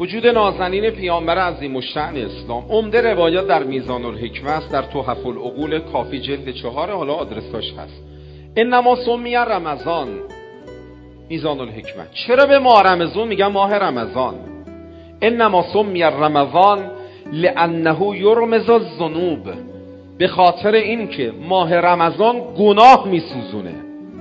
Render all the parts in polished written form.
وجود نازنین پیامبر عظیم الشأن اسلام. عمده روایات در میزان الحکمه است، در تحف العقول کافی جلد 4، حالا آدرساش هست. انما سمی رمضان، میزان الحکمه. چرا به ماه رمضان میگن ماه رمضان؟ انما سمی رمضان لانه یرمز الذنوب، به خاطر این که ماه رمضان گناه میسوزونه.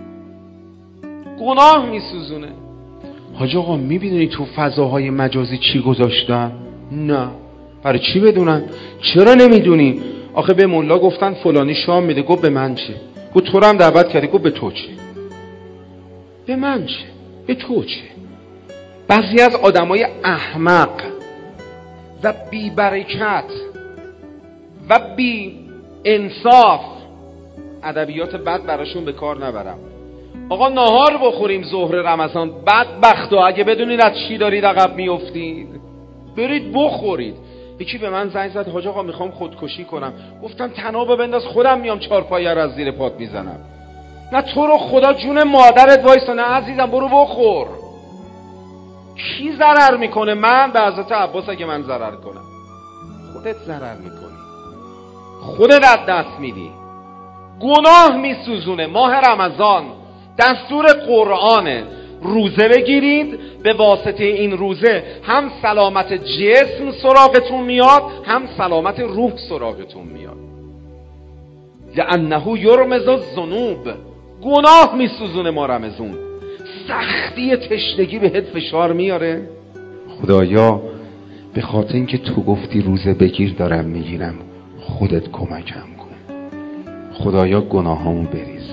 گناه میسوزونه. حاج آقا میبینی تو فضاهای مجازی چی گذاشتن؟ نه. برای چی بدونن؟ چرا نمیدونی؟ آخه به مولا گفتن فلانی شام میده. گفت به من چه؟ گفت تو رو هم دعوت کردی. گفت به تو چه؟ به من چه؟ به تو چه؟ بعضی از آدمای احمق و بی برکت و بی انصاف، ادبیات بد براشون به کار نبرم. آقا ناهار بخوریم ظهر رمضان، بدبختا اگه بدونید از چی دارید عقب میافتید، برید بخورید. یکی به من زنگ زد حاج آقا میخوام خودکشی کنم. گفتم تنابو بنداز، خودم میام چارپایه رو از زیر پات میزنم. نه تو رو خدا جون مادرت وایسا، نه عزیزم برو بخور. کی ضرر میکنه؟ من به حضرت عباس اگه من ضرر کنم، خودت ضرر میکنی، خودت از دست میدی. گناه میسوزونه. ماه رمضان دستور قرآنه، روزه بگیرید. به واسطه این روزه هم سلامت جسم سراغتون میاد، هم سلامت روح سراغتون میاد. لانه یرمز الذنوب، گناه میسوزونه ماه رمضان. سختی تشنگی بهت فشار میاره. خدایا به خاطر اینکه تو گفتی روزه بگیر دارم میگیرم، خودت کمکم کن. خدایا گناهامو بریز.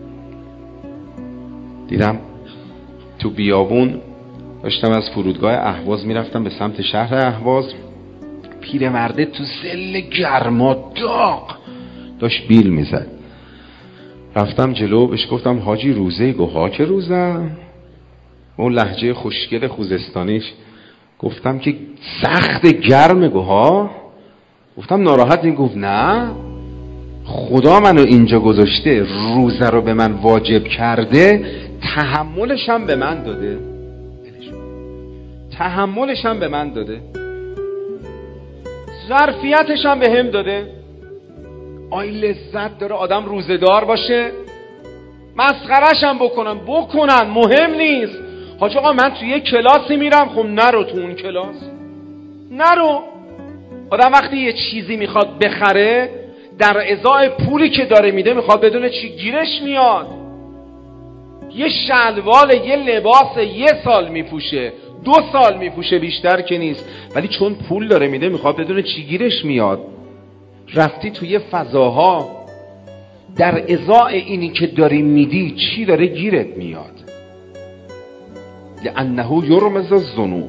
دیدم تو بیابون داشتم از فرودگاه اهواز میرفتم به سمت شهر اهواز، پیرمرده تو ظل گرما داغ داشت بیل میزد. رفتم جلو بهش گفتم حاجی روزه؟ گفت ها که روزم. اون لهجه خوشگل خوزستانیش گفتم که سخت گرمه. گفت ها. گفتم ناراحت؟ این گفت نه، خدا منو اینجا گذاشته، روزه رو به من واجب کرده، تحملش هم به من داده. تحملش هم به من داده، ظرفیتش هم به هم داده. آی لذت داره آدم روزه‌دار باشه. مسخرش هم بکنن مهم نیست. حاج آقا من توی یه کلاسی میرم. خب نرو تو اون کلاس، نرو. آدم وقتی یه چیزی میخواد بخره، در ازای پولی که داره میده میخواد بدونه چی گیرش میاد. یه شلوار، یه لباس 1 سال میپوشه، 2 سال میپوشه، بیشتر که نیست، ولی چون پول داره میده میخواد بدونه چی گیرش میاد. رفتی توی فضاها، در ازای اینی که داری میدی چی داره گیرت میاد. لانه یرمز الذنوب.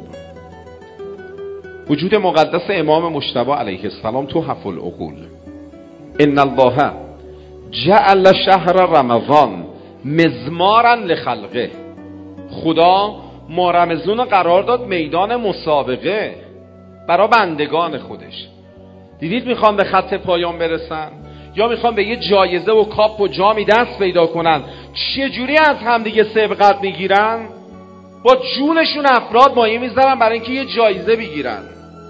وجود مقدس امام مجتبی علیه السلام تو تحف العقول. ان الله جعل شهر رمضان مزمارا لخلقه. خدا ماه رمضان قرار داد میدان مسابقه برای بندگان خودش. دیدید میخوان به خط پایان برسن یا میخوان به یه جایزه و کاپ و جامی دست پیدا کنن، چجوری از همدیگه سبقت میگیرن؟ با جونشون افراد مایه میذارن برای اینکه یه جایزه بگیرن.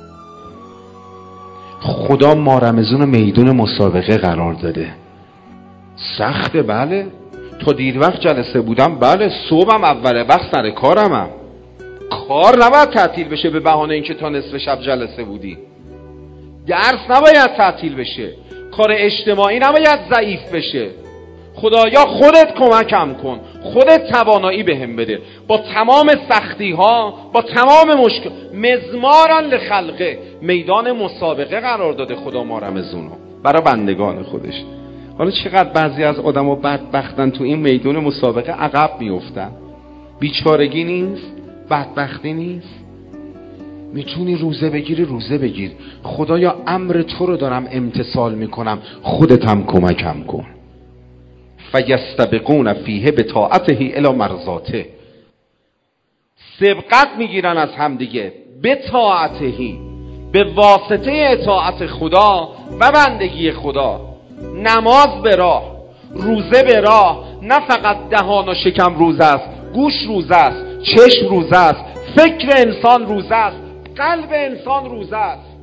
خدا ماه رمضان میدون مسابقه قرار داده. سخته بله، تا دیر وقت جلسه بودم بله، صبحم اول وقت سر کارمم. کار نباید تعطیل بشه به بهانه اینکه تا نصف شب جلسه بودی. درس نباید تعطیل بشه. کار اجتماعی نباید ضعیف بشه. خدایا خودت کمکم کن، خودت توانایی بهم بده. با تمام سختی ها، با تمام مشکل، مزمارن لخلقه، میدان مسابقه قرار داده خدا ما رمضانو برای بندگان خودش. حالا چقدر بعضی از آدم‌ها بدبختن تو این میدان مسابقه عقب میافتن. بیچارگی نیست؟ بدبختی نیست؟ میتونی روزه بگیری، روزه بگیر. خدایا امر تو رو دارم امتثال میکنم، خودت هم کمکم کن. فیستبقون فیه بطاعته الی مرضاته. سبقت میگیرن از هم دیگه، بطاعته، به واسطه اطاعت خدا و بندگی خدا. نماز به راه، روزه به راه. نه فقط دهان و شکم روزه است، گوش روزه است، چشم روزه است، فکر انسان روزه است، قلب انسان روزه است.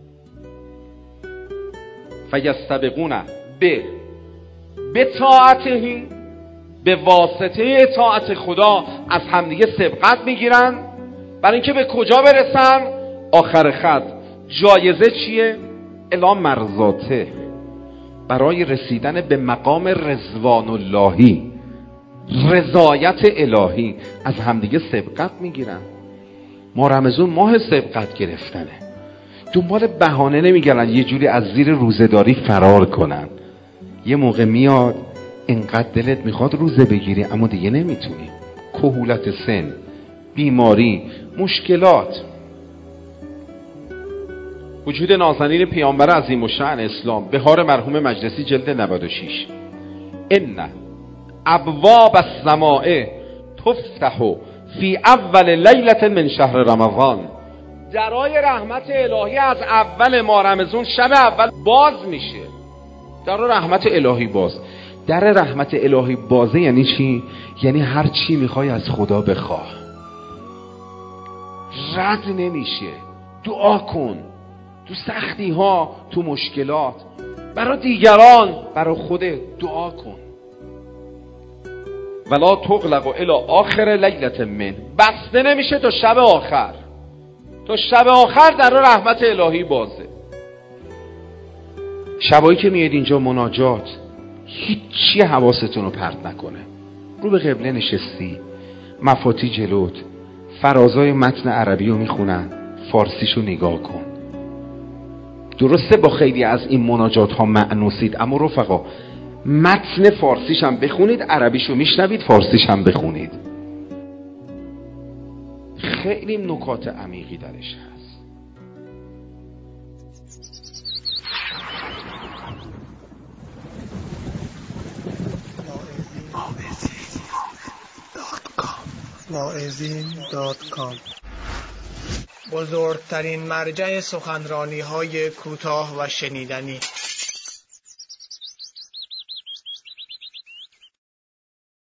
فیستبقون به طاعته، به واسطه اطاعت خدا از همدیگه سبقت میگیرن برای اینکه به کجا برسن؟ آخر خط جایزه چیه؟ الی مرضاته، برای رسیدن به مقام رضوان اللهی، رضایت الهی، از همدیگه سبقت میگیرن. ما رمضان ماه سبقت گرفتنه، دنبال بهانه نمیگردن یه جوری از زیر روزه‌داری فرار کنن. یه موقع میاد اینقدر دلت میخواد روزه بگیری اما دیگه نمیتونی، کهولت سن، بیماری، مشکلات. وجود نازنین پیامبر عظیم الشأن اسلام، بهار مرحوم مجلسی جلد 96. ان ابواب السماء تفتح فی اول لیلة من شهر رمضان، درای رحمت الهی از اول ماه رمضان شب اول باز میشه. در رحمت الهی باز. در رحمت الهی بازه یعنی چی؟ یعنی هر چی میخوای از خدا بخواه، رد نمیشه. دعا کن تو سختی ها، تو مشکلات، برای دیگران، برای خودت دعا کن. ولا تغلق الی آخر لیلة من، بسته نمیشه تا شب آخر. تا شب آخر در رحمت الهی بازه. شبایی که میاد اینجا مناجات، هیچی حواستون رو پرت نکنه. رو به قبله نشستی، مفاتی جلوت، فرازای متن عربی رو میخونن، فارسیشو نگاه کن. درسته با خیلی از این مناجات ها معنوسید، اما رفقا متن فارسیش هم بخونید، عربیشو میشنوید، فارسیش هم بخونید. خیلی نکات عمیقی درش هست. واعظین.com بزرگترین مرجع سخنرانی های کوتاه و شنیدنی.